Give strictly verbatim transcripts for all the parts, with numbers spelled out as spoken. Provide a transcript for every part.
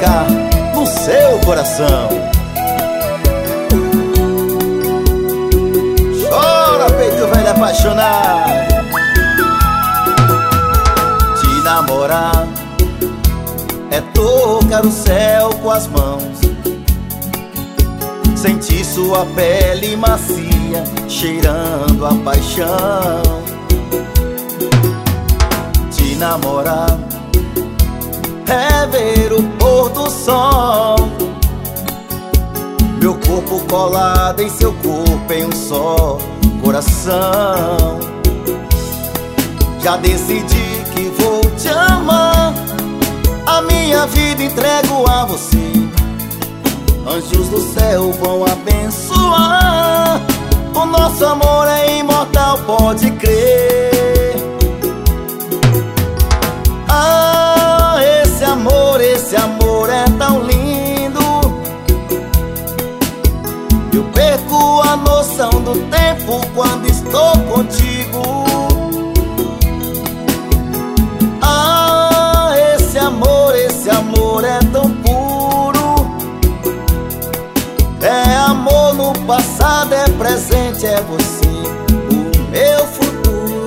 ficar no seu coração. Chora, peito velho apaixonado. Te namorar é tocar o céu com as mãos, sentir sua pele macia cheirando a paixão. Te namorar é ver o pôr do sol, meu corpo colado em seu corpo em um só coração. Já decidi que vou te amar, a minha vida entrego a você. Anjos do céu vão abençoar, o nosso amor é imortal, pode crer. Ah, esse amor, esse amor é tão lindo. Eu perco a noção do tempo quando estou contigo. Ah, esse amor, esse amor é tão puro. É amor no passado, é presente, é você, o meu futuro.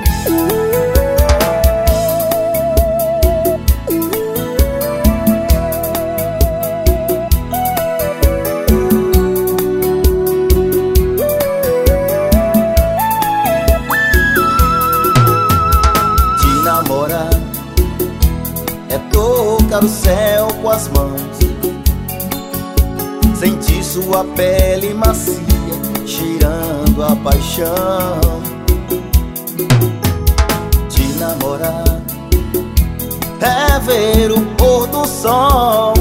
Te namorar é tocar o céu com as mãos, sentir sua pele macia cheirando a paixão. Te namorar é ver o pôr do sol,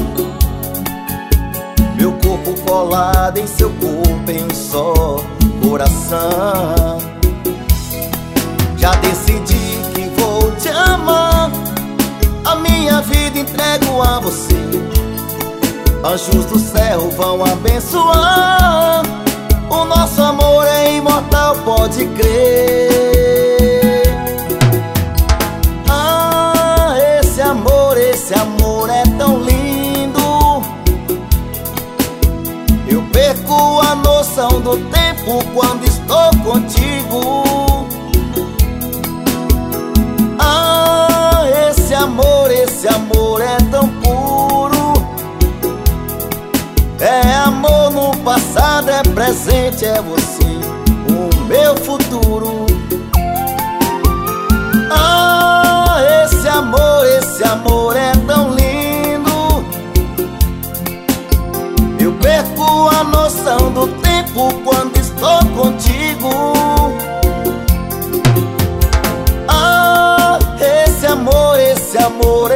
meu corpo colado em seu corpo em um só coração. Já decidi que vou te amar, a minha vida entrego a você. Anjos do céu vão abençoar, o nosso amor é imortal, pode crer. Ah, esse amor, esse amor é tão lindo. Eu perco a noção do tempo quando estou contigo. Ah, esse amor, esse amor é tão puro. É amor no passado, é presente, é você, o meu futuro. Ah, esse amor, esse amor é tão lindo. Eu perco a noção do tempo quando estou contigo. Ah, esse amor, esse amor